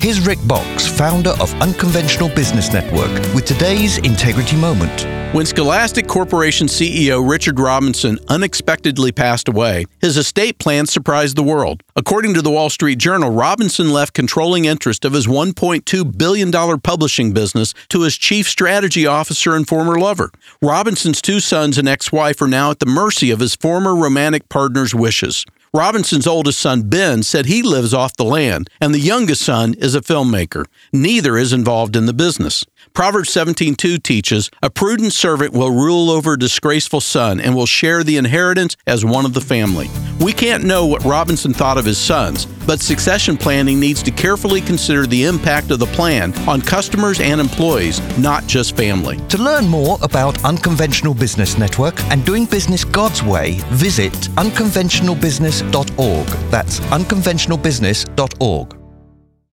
Here's Rick Box, founder of Unconventional Business Network, with today's Integrity Moment. When Scholastic Corporation CEO Richard Robinson unexpectedly passed away, his estate plan surprised the world. According to the Wall Street Journal, Robinson left controlling interest of his $1.2 billion publishing business to his chief strategy officer and former lover. Robinson's 2 sons and ex-wife are now at the mercy of his former romantic partner's wishes. Robinson's oldest son, Ben, said he lives off the land, and the youngest son is a filmmaker. Neither is involved in the business. Proverbs 17:2 teaches, "A prudent servant will rule over a disgraceful son and will share the inheritance as one of the family." We can't know what Robinson thought of his sons, but succession planning needs to carefully consider the impact of the plan on customers and employees, not just family. To learn more about Unconventional Business Network and doing business God's way, visit unconventionalbusiness.org. That's unconventionalbusiness.org.